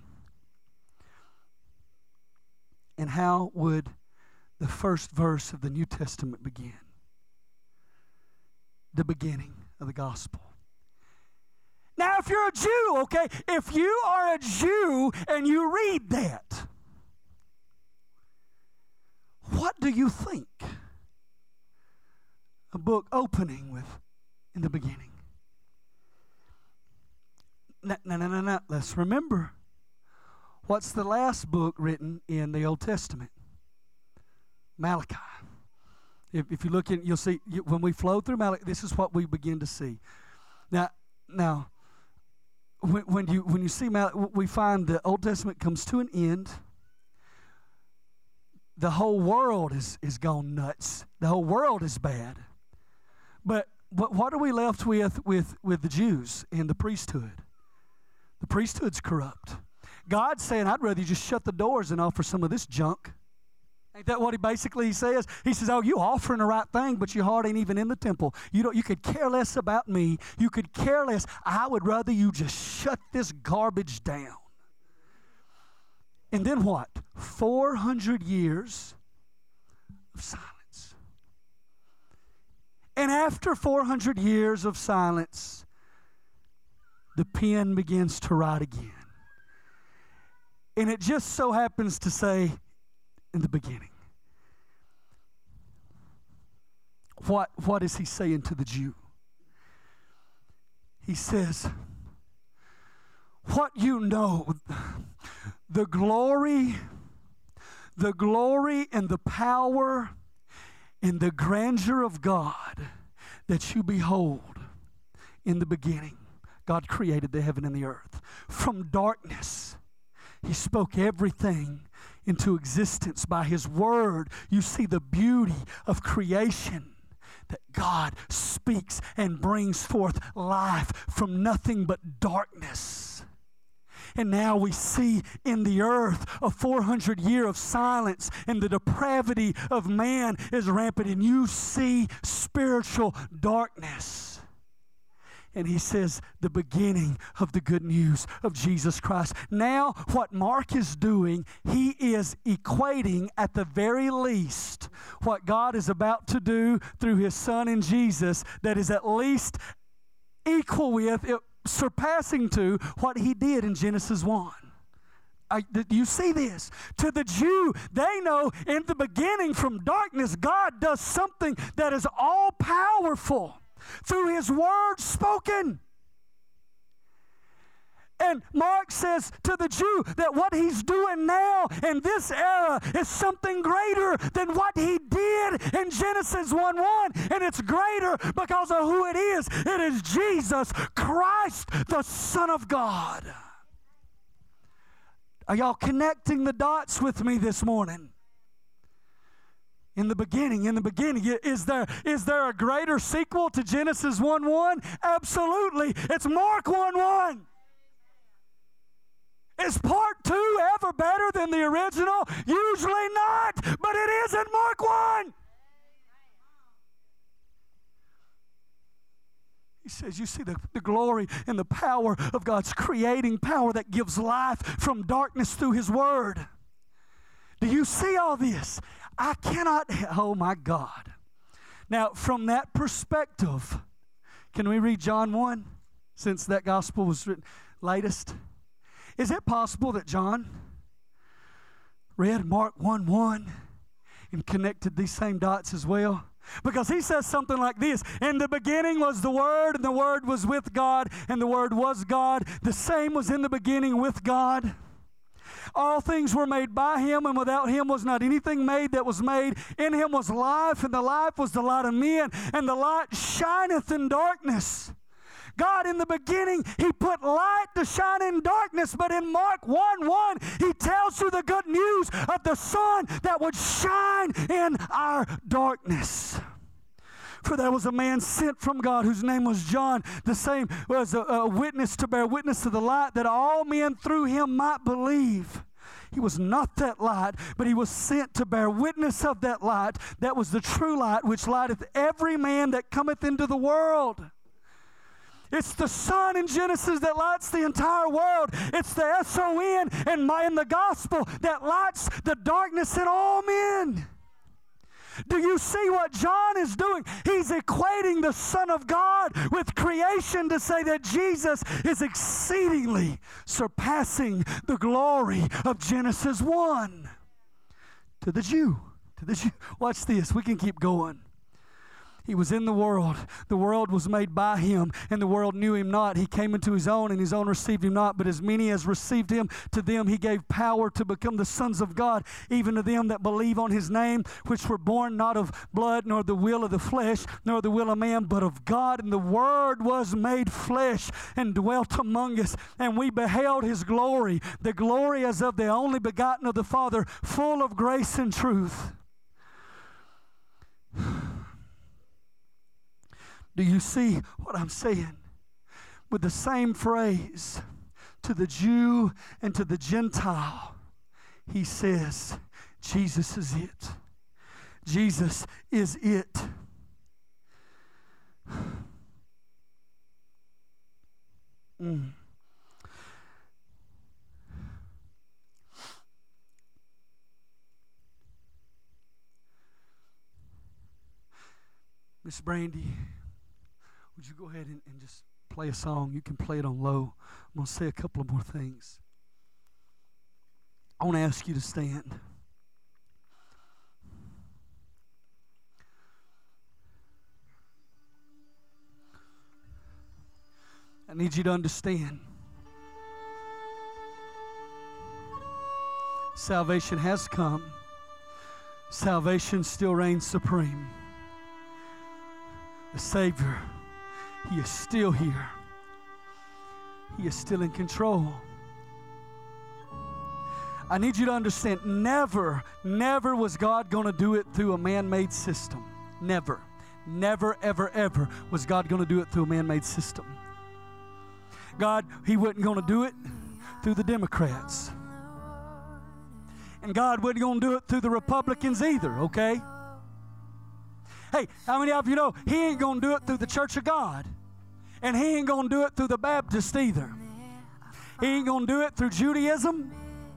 Speaker 1: And how would the first verse of the New Testament begin? The beginning of the gospel. Now, if you're a Jew, okay, if you are a Jew and you read that, what do you think? A book opening with, in the beginning. No. Let's remember. What's the last book written in the Old Testament? Malachi. If you look in, you'll see, when we flow through Malachi, this is what we begin to see. Now, when you see Malachi, we find the Old Testament comes to an end. The whole world is gone nuts. The whole world is bad. But what are we left with the Jews and the priesthood? The priesthood's corrupt. God's saying, I'd rather you just shut the doors and offer some of this junk. Ain't that what he basically says? He says, oh, you offering the right thing, but your heart ain't even in the temple. You could care less about me. You could care less. I would rather you just shut this garbage down. And then what? 400 years of silence. And after 400 years of silence, the pen begins to write again. And it just so happens to say, in the beginning. What is he saying to the Jew? He says, what you know, the glory and the power and the grandeur of God that you behold in the beginning. God created the heaven and the earth. From darkness, he spoke everything into existence by his word. You see the beauty of creation, that God speaks and brings forth life from nothing but darkness. And now we see in the earth a 400 year of silence, and the depravity of man is rampant, and you see spiritual darkness. And he says, the beginning of the good news of Jesus Christ. Now, what Mark is doing, he is equating at the very least what God is about to do through his Son in Jesus, that is at least equal with, surpassing to what he did in Genesis 1. You see this? To the Jew, they know in the beginning from darkness, God does something that is all powerful through his word spoken. And Mark says to the Jew that what he's doing now in this era is something greater than what he did in Genesis 1:1. And it's greater because of who it is. It is Jesus Christ, the Son of God. Are y'all connecting the dots with me this morning? In the beginning, is there a greater sequel to Genesis 1:1? Absolutely. It's Mark 1:1. Is part 2 ever better than the original? Usually not, but it is in Mark 1. He says, you see the glory and the power of God's creating power that gives life from darkness through his word. Do you see all this? I cannot, oh my God. Now, from that perspective, can we read John 1, since that gospel was written latest? Is it possible that John read Mark 1:1 and connected these same dots as well? Because he says something like this: in the beginning was the Word, and the Word was with God, and the Word was God. The same was in the beginning with God. All things were made by Him, and without Him was not anything made that was made. In Him was life, and the life was the light of men, and the light shineth in darkness. God, in the beginning, He put light to shine in darkness, but in Mark 1:1, He tells you the good news of the sun that would shine in our darkness. For there was a man sent from God whose name was John. The same was a witness to bear witness to the light, that all men through him might believe. He was not that light, but he was sent to bear witness of that light. That was the true light, which lighteth every man that cometh into the world. It's the sun in Genesis that lights the entire world. It's the S-O-N in the gospel that lights the darkness in all men. Do you see what John is doing? He's equating the Son of God with creation to say that Jesus is exceedingly surpassing the glory of Genesis 1. To the Jew. Watch this. We can keep going. He was in the world. The world was made by Him, and the world knew Him not. He came into His own, and His own received Him not. But as many as received Him, to them He gave power to become the sons of God, even to them that believe on His name, which were born not of blood, nor the will of the flesh, nor the will of man, but of God. And the Word was made flesh and dwelt among us, and we beheld His glory, the glory as of the only begotten of the Father, full of grace and truth. Do you see what I'm saying? With the same phrase, to the Jew and to the Gentile, He says, Jesus is it. Jesus is it. Miss Brandy, would you go ahead and just play a song? You can play it on low. I'm going to say a couple of more things. I want to ask you to stand. I need you to understand. Salvation has come. Salvation still reigns supreme. The Savior, He is still here. He is still in control. I need you to understand, never was God going to do it through a man-made system. Never, ever, ever was God going to do it through a man-made system. God, He wasn't going to do it through the Democrats. And God wasn't going to do it through the Republicans either, okay? Hey, how many of you know He ain't going to do it through the Church of God? And He ain't going to do it through the Baptist either. He ain't going to do it through Judaism.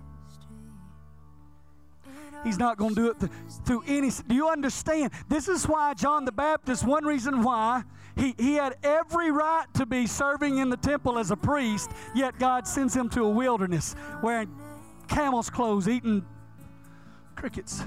Speaker 1: He's not going to do it through any. Do you understand? This is why John the Baptist, one reason why, he had every right to be serving in the temple as a priest, yet God sends him to a wilderness wearing camel's clothes, eating crickets.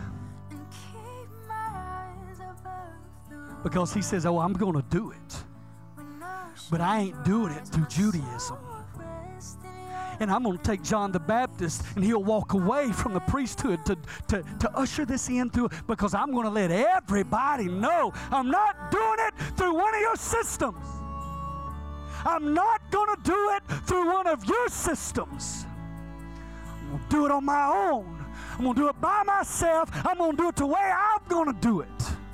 Speaker 1: Because He says, oh, I'm going to do it. But I ain't doing it through Judaism. And I'm going to take John the Baptist, and he'll walk away from the priesthood to usher this in through, because I'm going to let everybody know I'm not doing it through one of your systems. I'm not going to do it through one of your systems. I'm going to do it on my own. I'm going to do it by myself. I'm going to do it the way I'm going to do it.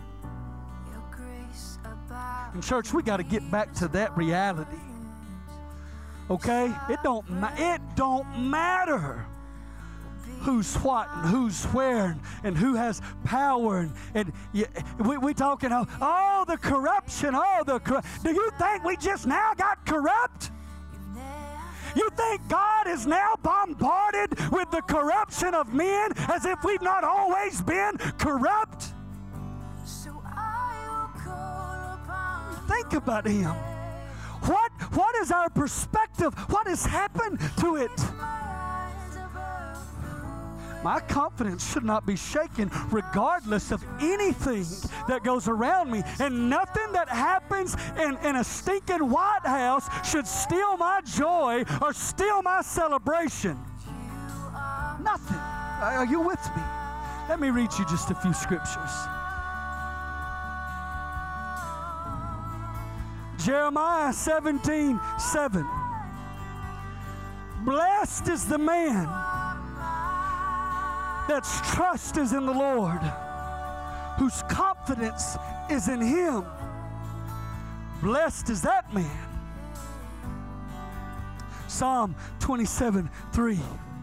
Speaker 1: And church, we got to get back to that reality. Okay? It don't matter who's what and who's where and who has power. And we talking, oh, the corruption, do you think we just now got corrupt? You think God is now bombarded with the corruption of men as if we've not always been corrupt? think about Him? What is our perspective? What has happened to it? My confidence should not be shaken regardless of anything that goes around me. And nothing that happens in a stinking White House should steal my joy or steal my celebration. Nothing. Are you with me? Let me read you just a few scriptures. Jeremiah 17:7. Blessed is the man that's trust is in the Lord, whose confidence is in Him. Blessed is that man. Psalm 27:3.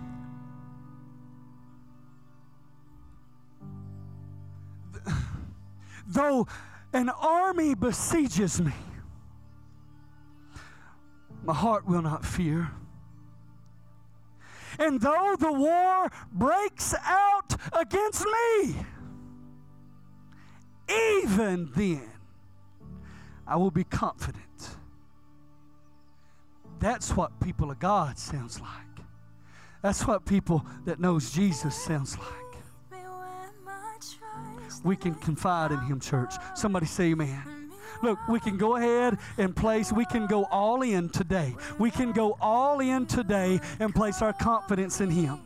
Speaker 1: Though an army besieges me, my heart will not fear. And though the war breaks out against me, even then I will be confident. That's what people of God sounds like. That's what people that knows Jesus sounds like. We can confide in Him, church. Somebody say amen. Look, we can go ahead and place, we can go all in today. We can go all in today and place our confidence in Him.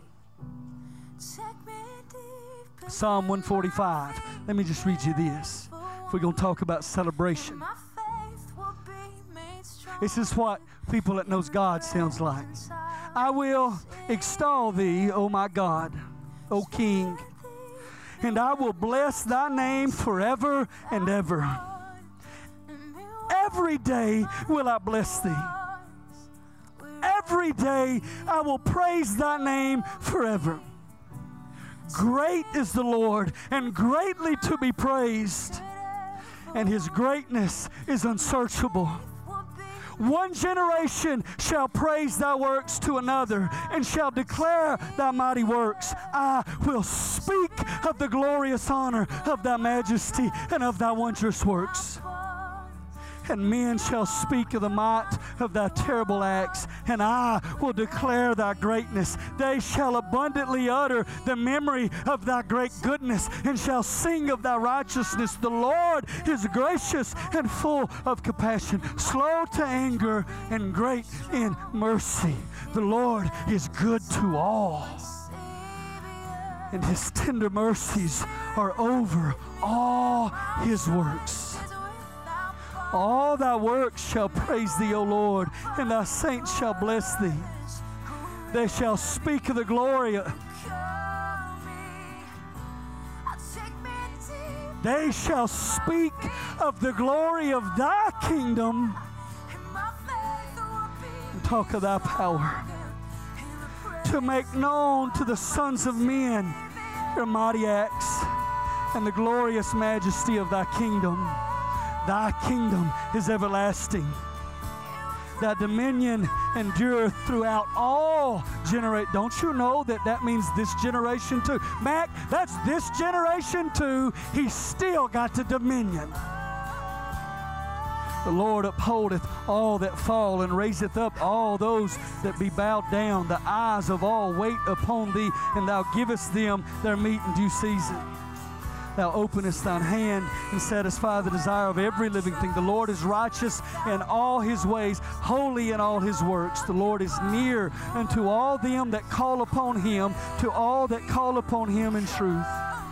Speaker 1: Psalm 145. Let me just read you this. If we're going to talk about celebration. This is what people that knows God sounds like. I will extol Thee, O my God, O King, and I will bless Thy name forever and ever. Every day will I bless Thee. Every day I will praise Thy name forever. Great is the Lord, and greatly to be praised, and His greatness is unsearchable. One generation shall praise Thy works to another, and shall declare Thy mighty works. I will speak of the glorious honor of Thy majesty and of Thy wondrous works. And men shall speak of the might of Thy terrible acts, and I will declare Thy greatness. They shall abundantly utter the memory of Thy great goodness, and shall sing of Thy righteousness. The Lord is gracious and full of compassion, slow to anger, and great in mercy. The Lord is good to all, and His tender mercies are over all His works. All Thy works shall praise Thee, O Lord, and Thy saints shall bless Thee. They shall speak of the glory. They shall speak of the glory of Thy kingdom and talk of Thy power, to make known to the sons of men Your mighty acts and the glorious majesty of Thy kingdom. Thy kingdom is everlasting. Thy dominion endureth throughout all generations. Don't you know that means this generation too? Mac, that's this generation too. He's still got the dominion. The Lord upholdeth all that fall, and raiseth up all those that be bowed down. The eyes of all wait upon Thee, and Thou givest them their meat in due season. Thou openest Thine hand and satisfy the desire of every living thing. The Lord is righteous in all His ways, holy in all His works. The Lord is near unto all them that call upon Him, to all that call upon Him in truth.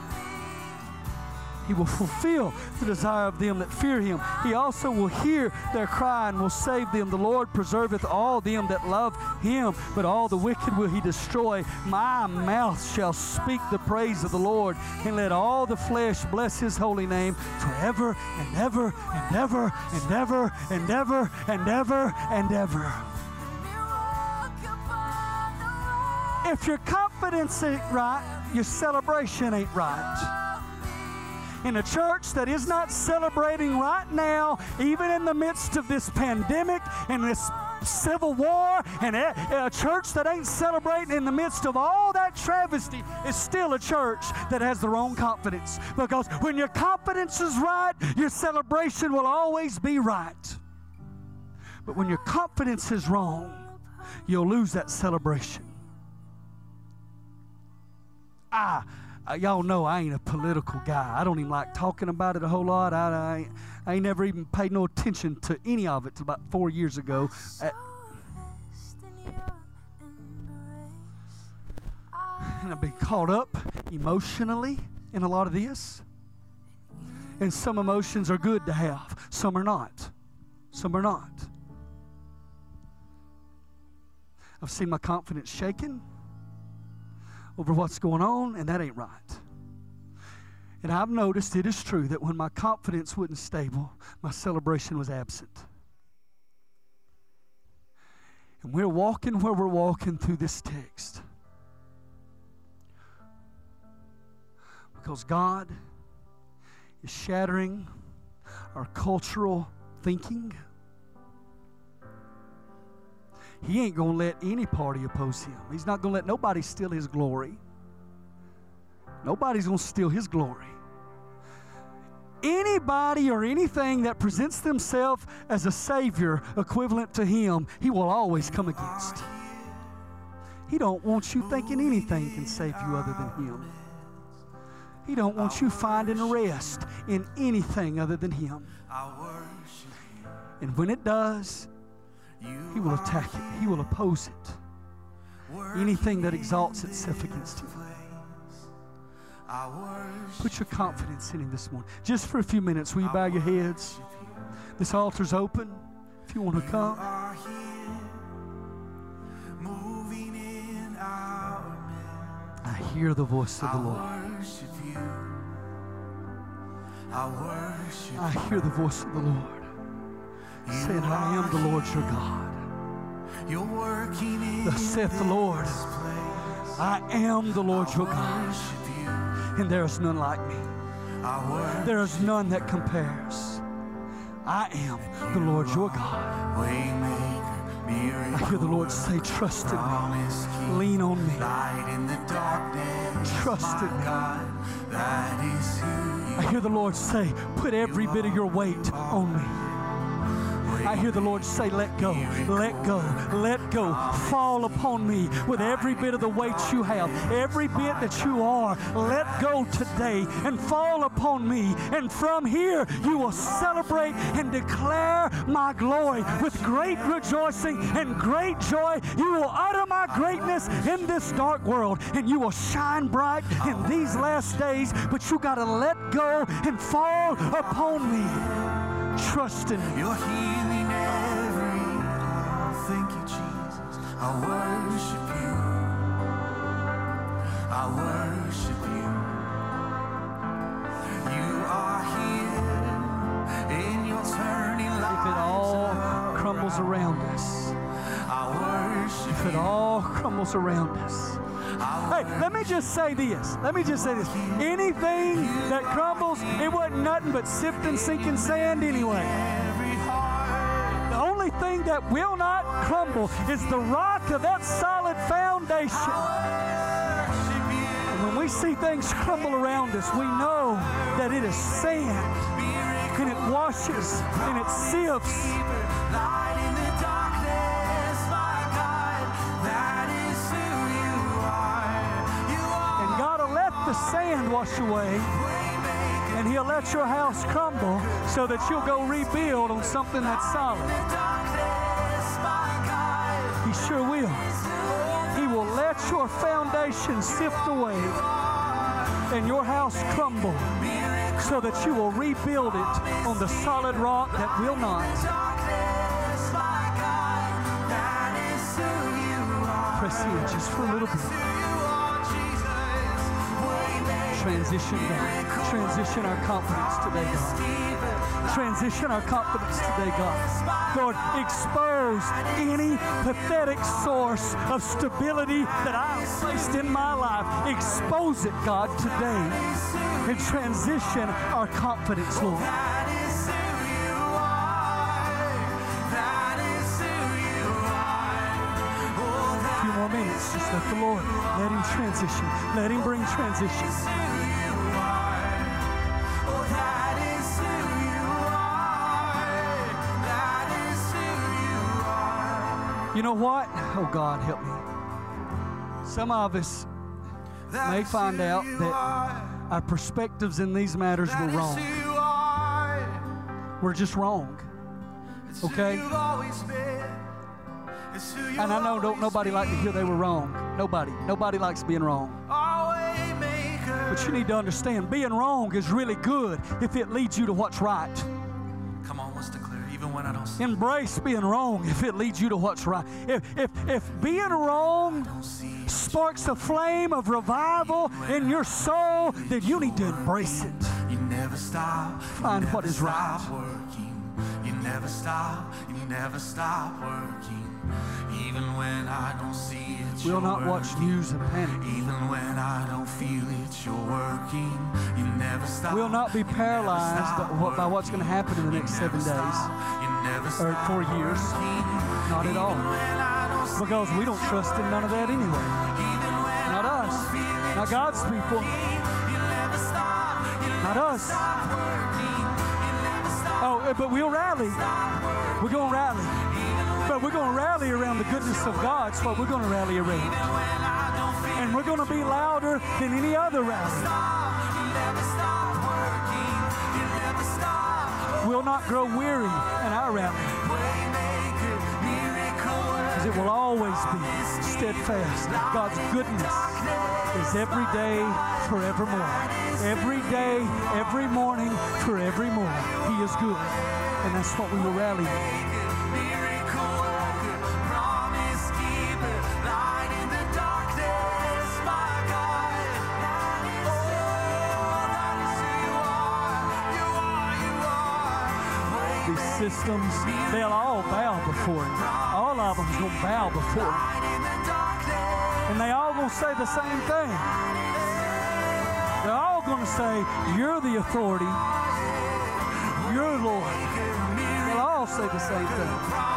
Speaker 1: He will fulfill the desire of them that fear Him. He also will hear their cry and will save them. The Lord preserveth all them that love Him, but all the wicked will He destroy. My mouth shall speak the praise of the Lord, and let all the flesh bless His holy name forever and ever and ever and ever and ever and ever and ever. If your confidence ain't right, your celebration ain't right. In a church that is not celebrating right now, even in the midst of this pandemic and this civil war and a church that ain't celebrating in the midst of all that travesty is still a church that has the wrong confidence. Because when your confidence is right, your celebration will always be right. But when your confidence is wrong, you'll lose that celebration. Y'all know I ain't a political guy. I don't even like talking about it a whole lot. I ain't never even paid no attention to any of it till about 4 years ago. And I've been caught up emotionally in a lot of this. And some emotions are good to have. Some are not. Some are not. I've seen my confidence shaken over what's going on, and that ain't right. And I've noticed it is true that when my confidence wasn't stable, my celebration was absent. And we're walking where we're walking through this text because God is shattering our cultural thinking. He ain't going to let any party oppose him. He's not going to let nobody steal his glory. Nobody's going to steal his glory. Anybody or anything that presents themselves as a savior equivalent to him, he will always come against. He don't want you thinking anything can save you other than him. He don't want you finding rest in anything other than him. And when it does, he will attack it. He will oppose it. Anything that exalts itself against him. Put your confidence in him this morning. Just for a few minutes, will you bow your heads? This altar's open if you want to come. I hear the voice of the Lord. I hear the voice of the Lord saying, I am the Lord your God. Thus saith the Lord, I am the Lord your God, and there is none like me. There is none that compares. I am the Lord your God. I hear the Lord say, trust in me. Lean on me. Trust in me. I hear the Lord say, put every bit of your weight on me. I hear the Lord say, let go, let go, let go. Fall upon me with every bit of the weight you have, every bit that you are. Let go today and fall upon me. And from here, you will celebrate and declare my glory with great rejoicing and great joy. You will utter my greatness in this dark world, and you will shine bright in these last days. But you got to let go and fall upon me. Trust in me. You're healing every. Oh, thank you, Jesus. I worship you. I worship you. You are here in your turning light. If it all crumbles around us, I worship. If it all crumbles around us. Hey, let me just say this. Anything that crumbles, it wasn't nothing but sifting, sinking sand anyway. The only thing that will not crumble is the rock of that solid foundation. And when we see things crumble around us, we know that it is sand, and it washes, and it sifts. The sand wash away, and he'll let your house crumble so that you'll go rebuild on something that's solid. He sure will. He will let your foundation sift away and your house crumble so that you will rebuild it on the solid rock that will not. Press in just for a little bit. Transition, God. Transition our confidence today, God. Transition our confidence today, God. Lord, expose any pathetic source of stability that I've placed in my life. Expose it, God, today. And transition our confidence, Lord. minutes. Just let the Lord, let Him transition. Let Him bring transition. You know what? Oh, God, help me. Some of us may find out that our perspectives in these matters were wrong. We're just wrong. Okay? And I know don't nobody like to hear they were wrong. Nobody likes being wrong. But you need to understand, being wrong is really good if it leads you to what's right.
Speaker 2: Come on, let's declare, even when I don't see.
Speaker 1: Embrace being wrong if it leads you to what's right. If being wrong sparks a flame of revival in your soul, then you need to embrace it.
Speaker 2: You never stop.
Speaker 1: Find what is right.
Speaker 2: You never stop. You never stop working. Even when I don't see it,
Speaker 1: we'll not watch news and panic.
Speaker 2: Even when I don't feel it, you're working. You never stop.
Speaker 1: We'll not be paralyzed by what's going to happen in the next 7 days or 4 years. Not at all. Because we don't trust in none of that anyway. Not us. Not God's people. Not us. Oh, but we'll rally. We're going to rally. But we're going to rally around the goodness of God. That's what we're going to rally around. And we're going to be louder than any other rally. We'll not grow weary in our rally. Because it will always be steadfast. God's goodness is every day, forevermore. Every day, every morning, forevermore. He is good. And that's what we will rally on. Systems, they'll all bow before Him. All of them's going to bow before Him. And they all going to say the same thing. They're all going to say, you're the authority. You're Lord. They'll all say the same thing.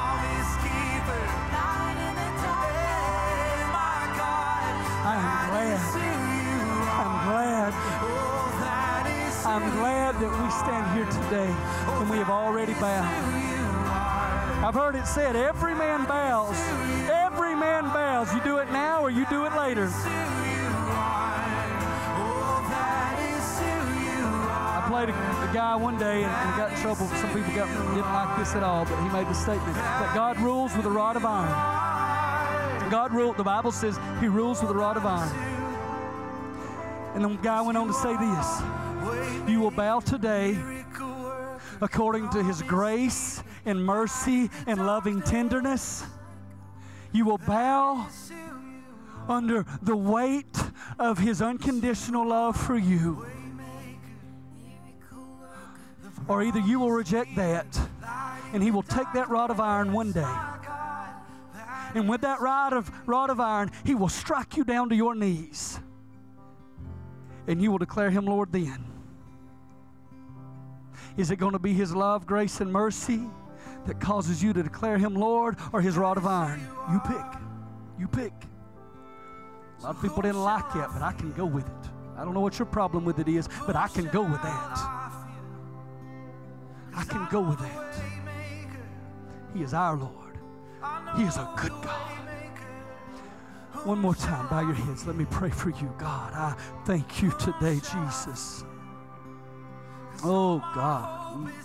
Speaker 1: I'm glad that we stand here today and we have already bowed. I've heard it said, every man bows. Every man bows. You do it now or you do it later. I played a guy one day and got in trouble. Some people didn't like this at all, but he made the statement that God rules with a rod of iron. The Bible says He rules with a rod of iron. And the guy went on to say this. You will bow today according to His grace and mercy and loving tenderness. You will bow under the weight of His unconditional love for you. Or either you will reject that and He will take that rod of iron one day. And with that rod of iron, He will strike you down to your knees. And you will declare Him Lord then. Is it going to be His love, grace, and mercy that causes you to declare Him Lord, or His rod of iron? You pick. You pick. A lot of people didn't like it, but I can go with it. I don't know what your problem with it is, but I can go with that. I can go with that. He is our Lord. He is a good God. One more time, bow your heads. Let me pray for you. God, I thank you today, Jesus. Oh, God.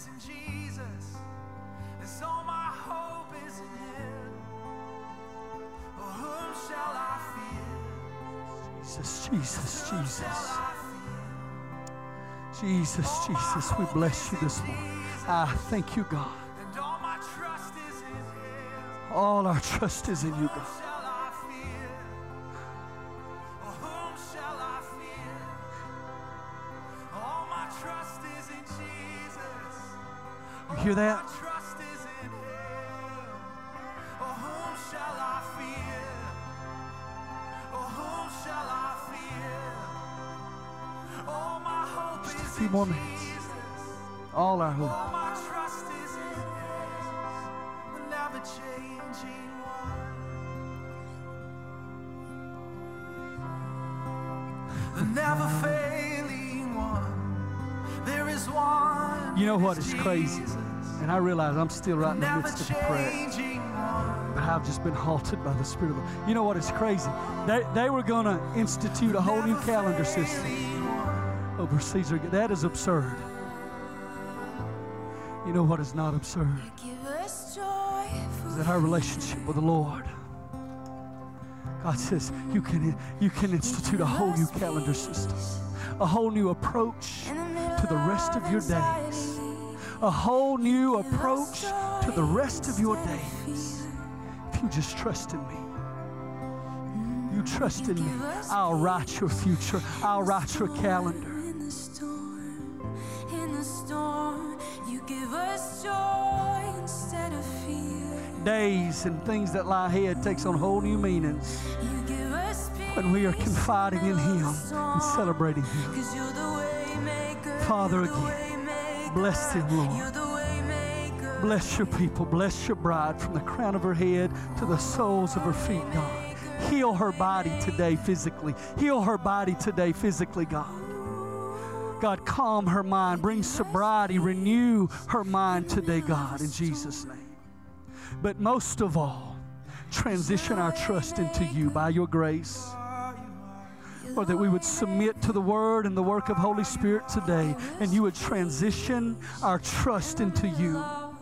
Speaker 1: Jesus, we bless you this morning. I thank you, God. All our trust is in you, God. You hear that? Just a few more minutes. All our hope.
Speaker 2: never failing one. There is one.
Speaker 1: You know what is crazy? And I realize I'm still right in the midst of the prayer. But I've just been halted by the Spirit of the Lord. You know what is crazy? They were going to institute a whole new calendar system over Caesar. That is absurd. You know what is not absurd? Is that our relationship with the Lord. God says you can institute a whole new calendar system, a whole new approach to the rest of your days, a whole new approach to the rest of your days. If you just trust in me, you trust in me, I'll write your future. I'll write your calendar.
Speaker 2: In the storm, you give us joy instead of fear.
Speaker 1: Days and things that lie ahead takes on whole new meanings when we are confiding in Him and celebrating Him. Father, again, bless them, Lord. Bless your people. Bless your bride from the crown of her head to the soles of her feet, God. Heal her body today physically. Heal her body today physically, God. God, calm her mind. Bring sobriety. Renew her mind today, God, in Jesus' name. But most of all, transition our trust into you by your grace. Or that we would submit to the Word and the work of Holy Spirit today, and you would transition our trust into you.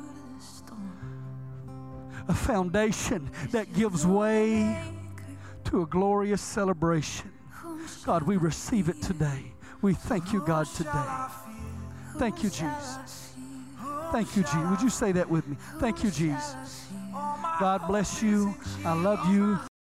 Speaker 1: A foundation that gives way to a glorious celebration. God, we receive it today. We thank you, God, today. Thank you, Jesus. Thank you, Jesus. Would you say that with me? Thank you, Jesus. God bless you. I love you.